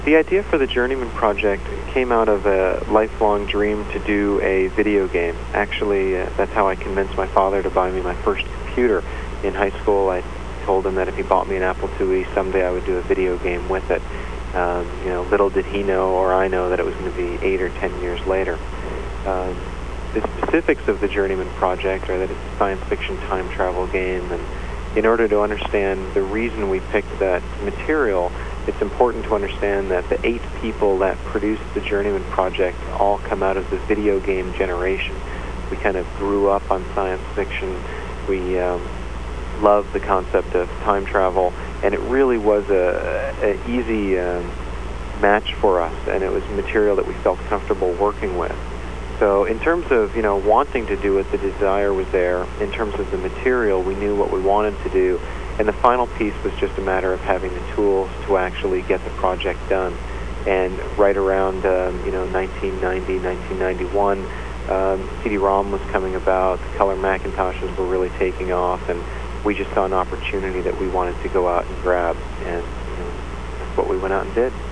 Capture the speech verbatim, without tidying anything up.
The idea for the Journeyman project came out of a lifelong dream to do a video game. Actually, uh, that's how I convinced my father to buy me my first computer. In high school, I told him that if he bought me an Apple two E, someday I would do a video game with it. Um, you know, little did he know, or I know, that it was going to be eight or ten years later. Um, the specifics of the Journeyman project are that it's a science fiction time travel game, and in order to understand the reason we picked that material, it's important to understand that the eight people that produced the Journeyman project all come out of the video game generation. We kind of grew up on science fiction. We um, loved the concept of time travel, and it really was a, a easy um, match for us, and it was material that we felt comfortable working with. So in terms of, you know, wanting to do it, the desire was there. In terms of the material, we knew what we wanted to do. And the final piece was just a matter of having the tools to actually get the project done. And right around, um, you know, nineteen ninety, nineteen ninety-one, um, C D ROM was coming about, the color Macintoshes were really taking off, and we just saw an opportunity that we wanted to go out and grab. And you know, that's what we went out and did.